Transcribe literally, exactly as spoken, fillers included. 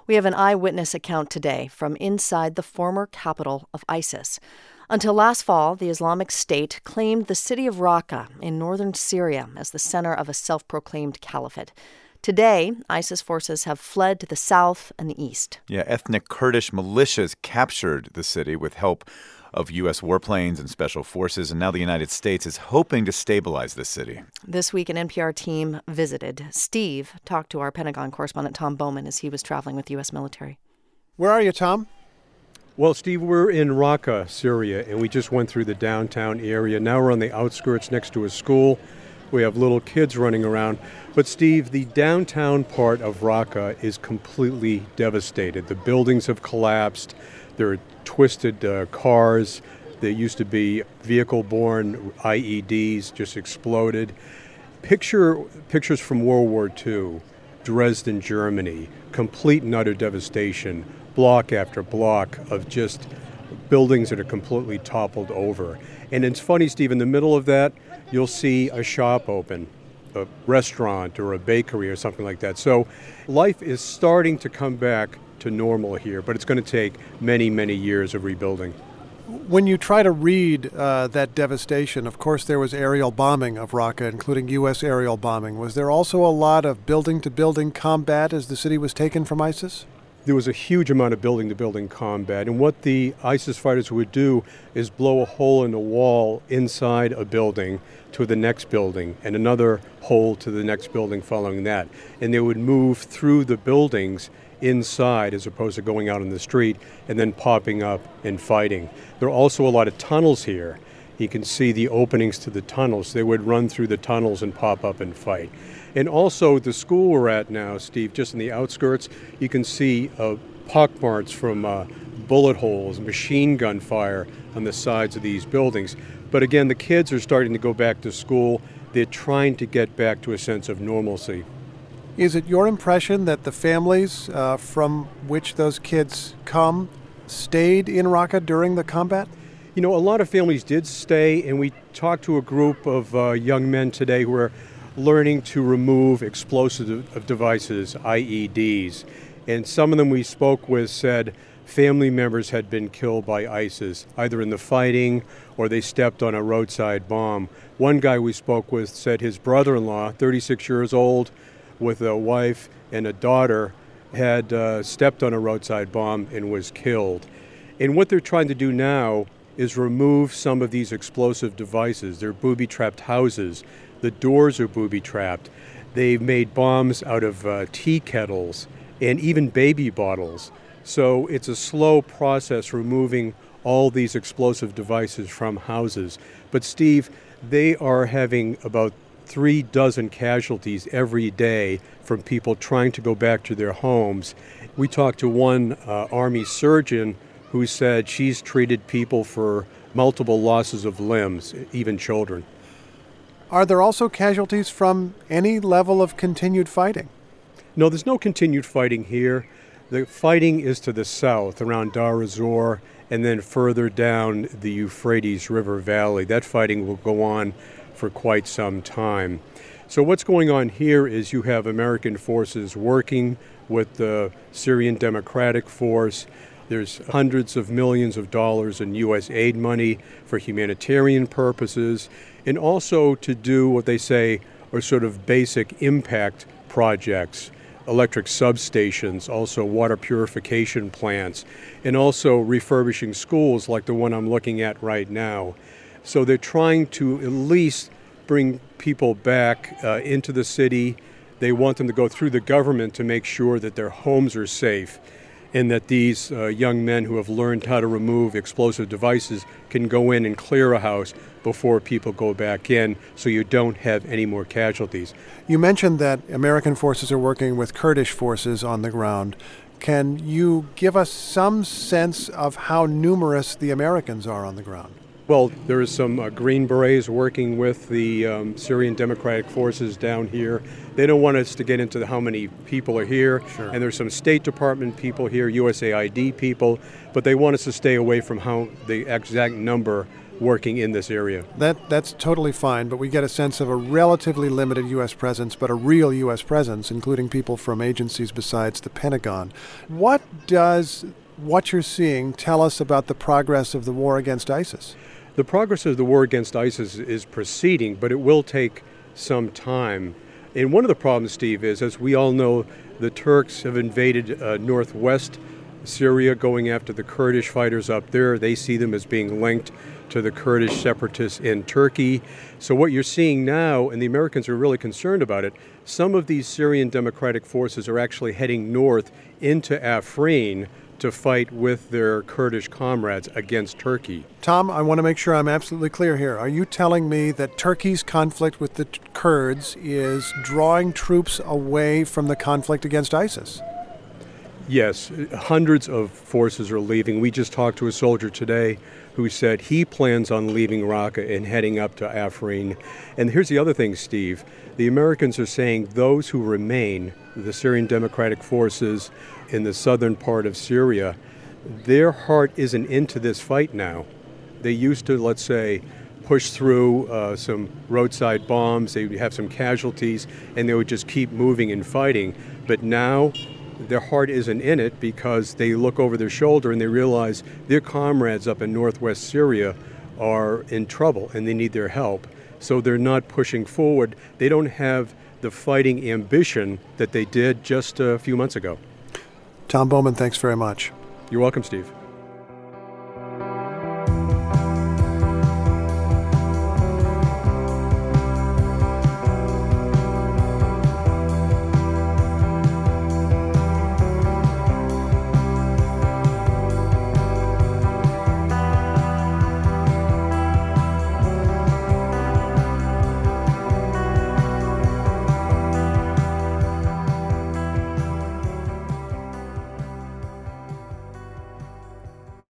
We have an eyewitness account today from inside the former capital of ISIS. Until last fall, the Islamic State claimed the city of Raqqa in northern Syria as the center of a self-proclaimed caliphate. Today, ISIS forces have fled to the south and the east. Yeah, ethnic Kurdish militias captured the city with help of U S warplanes and special forces, and now the United States is hoping to stabilize the city. This week, an N P R team visited. Steve talked to our Pentagon correspondent, Tom Bowman, as he was traveling with the U S military. Where are you, Tom? Well, Steve, we're in Raqqa, Syria, and we just went through the downtown area. Now we're on the outskirts next to a school. We have little kids running around. But, Steve, the downtown part of Raqqa is completely devastated. The buildings have collapsed. There are twisted uh, cars. There used to be vehicle-borne I E Ds just exploded. Picture pictures from World War Two, Dresden, Germany, complete and utter devastation, block after block of just buildings that are completely toppled over. And it's funny, Steve, in the middle of that, you'll see a shop open, a restaurant or a bakery or something like that. So life is starting to come back to normal here, but it's going to take many, many years of rebuilding. When you try to read uh, that devastation, of course there was aerial bombing of Raqqa, including U S aerial bombing. Was there also a lot of building-to-building combat as the city was taken from ISIS? There was a huge amount of building-to-building combat, and what the ISIS fighters would do is blow a hole in the wall inside a building to the next building, and another hole to the next building following that. And they would move through the buildings inside as opposed to going out on the street and then popping up and fighting. There are also a lot of tunnels here. You can see the openings to the tunnels. They would run through the tunnels and pop up and fight. And also the school we're at now, Steve, just in the outskirts, you can see uh, pockmarks from uh, bullet holes, machine gun fire on the sides of these buildings. But again, the kids are starting to go back to school. They're trying to get back to a sense of normalcy. Is it your impression that the families uh, from which those kids come stayed in Raqqa during the combat? You know, a lot of families did stay, and we talked to a group of uh, young men today who are learning to remove explosive devices, I E Ds. And some of them we spoke with said family members had been killed by ISIS, either in the fighting or they stepped on a roadside bomb. One guy we spoke with said his brother-in-law, thirty-six years old, with a wife and a daughter, had uh, stepped on a roadside bomb and was killed. And what they're trying to do now is remove some of these explosive devices. They're booby-trapped houses. The doors are booby-trapped. They've made bombs out of uh, tea kettles and even baby bottles. So it's a slow process removing all these explosive devices from houses. But Steve, they are having about three dozen casualties every day from people trying to go back to their homes. We talked to one uh, Army surgeon who said she's treated people for multiple losses of limbs, even children. Are there also casualties from any level of continued fighting? No, there's no continued fighting here. The fighting is to the south, around Dar ez-Zor, and then further down the Euphrates River Valley. That fighting will go on for quite some time. So what's going on here is you have American forces working with the Syrian Democratic Force. There's hundreds of millions of dollars in U S aid money for humanitarian purposes, and also to do what they say are sort of basic impact projects, electric substations, also water purification plants, and also refurbishing schools like the one I'm looking at right now. So they're trying to at least bring people back uh, into the city. They want them to go through the government to make sure that their homes are safe, and that these uh, young men who have learned how to remove explosive devices can go in and clear a house before people go back in, so you don't have any more casualties. You mentioned that American forces are working with Kurdish forces on the ground. Can you give us some sense of how numerous the Americans are on the ground? Well, there is some uh, Green Berets working with the um, Syrian Democratic Forces down here. They don't want us to get into the, how many people are here. Sure. And there's some State Department people here, U S A I D people, but they want us to stay away from how the exact number working in this area. That That's totally fine, but we get a sense of a relatively limited U S presence, but a real U S presence, including people from agencies besides the Pentagon. What does what you're seeing tell us about the progress of the war against ISIS? The progress of the war against ISIS is proceeding, but it will take some time. And one of the problems, Steve, is, as we all know, the Turks have invaded uh, northwest Syria, going after the Kurdish fighters up there. They see them as being linked to the Kurdish separatists in Turkey. So what you're seeing now, and the Americans are really concerned about it, some of these Syrian Democratic forces are actually heading north into Afrin to fight with their Kurdish comrades against Turkey. Tom, I want to make sure I'm absolutely clear here. Are you telling me that Turkey's conflict with the Kurds is drawing troops away from the conflict against ISIS? Yes, hundreds of forces are leaving. We just talked to a soldier today who said he plans on leaving Raqqa and heading up to Afrin. And here's the other thing, Steve. The Americans are saying those who remain, the Syrian Democratic Forces in the southern part of Syria, their heart isn't into this fight now. They used to, let's say, push through uh, some roadside bombs, they would have some casualties, and they would just keep moving and fighting. But now their heart isn't in it because they look over their shoulder and they realize their comrades up in northwest Syria are in trouble and they need their help. So they're not pushing forward. They don't have the fighting ambition that they did just a few months ago. Tom Bowman, thanks very much. You're welcome, Steve.